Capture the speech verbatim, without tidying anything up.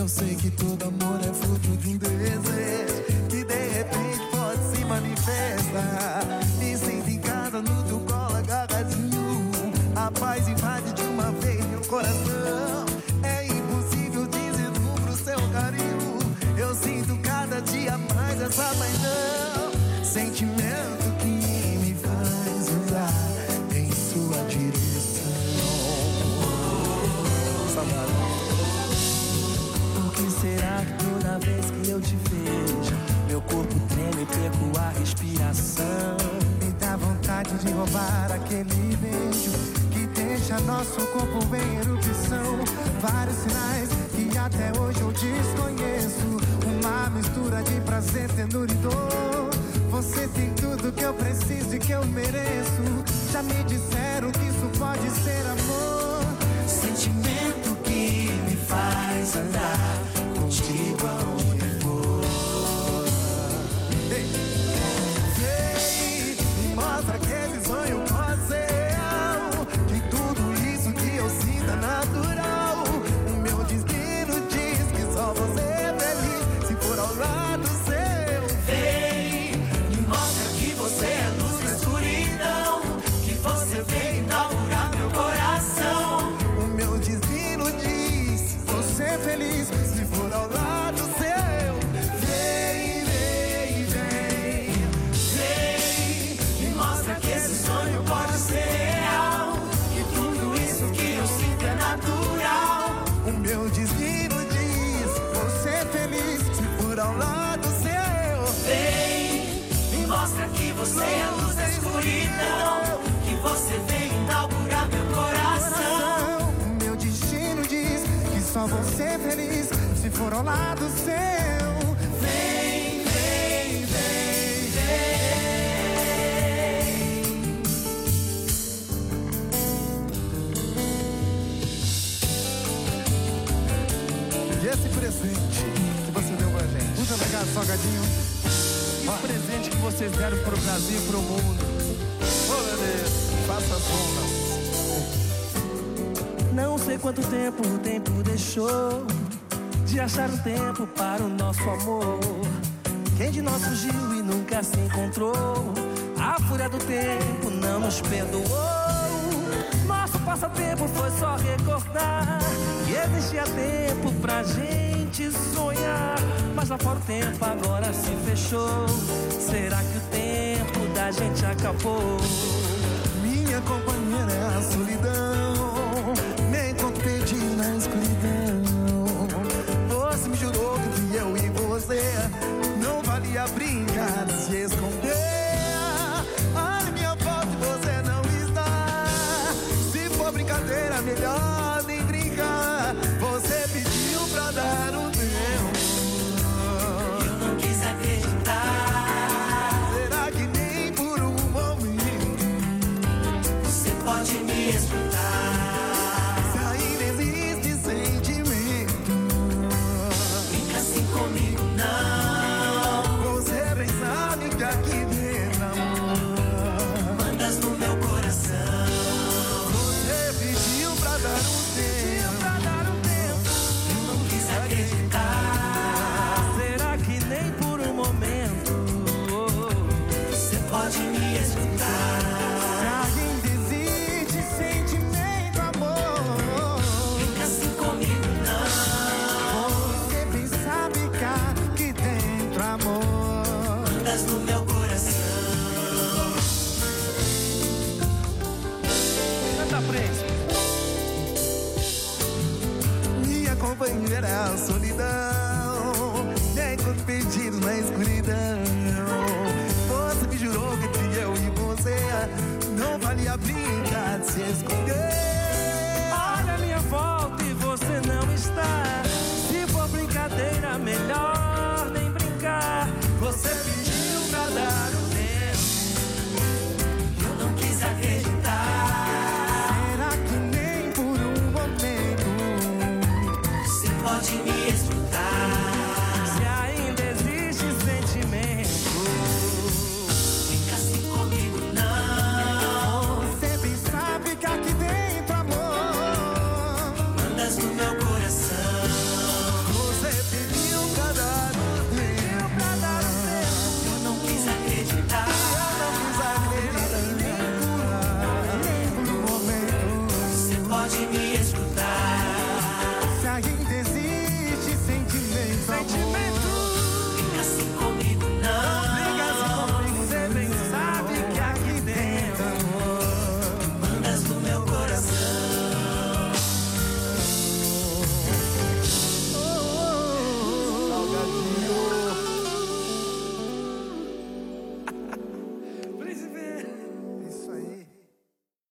Eu sei que todo amor é fruto de um desejo que de repente pode se manifestar. Me sinto em casa no teu colo agarradinho. A paz invade de uma vez meu coração. É impossível dizer não pro seu carinho. Eu sinto cada dia mais essa paixão. Sentimento que me faz andar em sua direção. Por que será que toda vez que eu te vejo meu corpo treme e perco a respiração? Me dá vontade de roubar aquele beijo que deixa nosso corpo em erupção. Vários sinais que até hoje eu desconheço. Uma mistura de prazer, ternura e dor. Você tem tudo que eu preciso e que eu mereço. Já me disseram que isso pode ser amor. Sentimento que me faz andar contigo aonde for. Ei, hey, me mostra que esse sonho pode ser real. Que tudo isso que eu sinto é natural. O meu destino diz que só você é feliz se for ao lado seu. Hey, me mostra que você é luz na escuridão. Que você veio inaugurar meu coração. O meu destino diz você feliz se for ao lado seu. Vem, vem, vem, vem. Me mostra que esse sonho pode ser real. Que tudo isso que eu sinto é natural. O meu destino diz você feliz se for ao lado seu. Vem, me mostra que você é a luz da escuridão. Que você vem inaugurar meu coração. O meu destino diz que só você é feliz se for ao lado seu. Vem, vem, vem, vem. E esse presente que você deu pra gente? Muito obrigado, salgadinho. E o presente que vocês deram pro Brasil e pro mundo. Oh, meu Deus, faça sombras. Não sei quanto tempo o tempo deixou de achar um tempo para o nosso amor. Quem de nós fugiu e nunca se encontrou? A fúria do tempo não nos perdoou. Nosso passatempo foi só recordar que existia tempo pra gente sonhar. Mas lá fora o tempo agora se fechou. Será que o tempo da gente acabou? Minha companheira é a solidão. Me encontro perdido na escuridão. Você me jurou que eu e você não valia brincar de se esconder. Olha minha foto e você não está. Se for brincadeira, melhor nem brincar. Você pediu pra dar um tempo. Eu não quis acreditar. Será que nem por um momento Você pode me escutar? se ainda existe sentimento? Fica assim comigo, não. Você bem sabe que aqui dentro, amor, Mandas no meu coração. você pediu pra dar um tempo. Eu não quis acreditar. Será que nem por um momento Você pode me escutar? se ainda existe sentimento, amor? Fica assim comigo, não. Você bem sabe que aqui dentro, amor, Mandas no meu coração. Canta preso. minha companheira é a solidão. Me encontro perdido na escuridão. Você me jurou que eu e você não valia brincar de se esconder.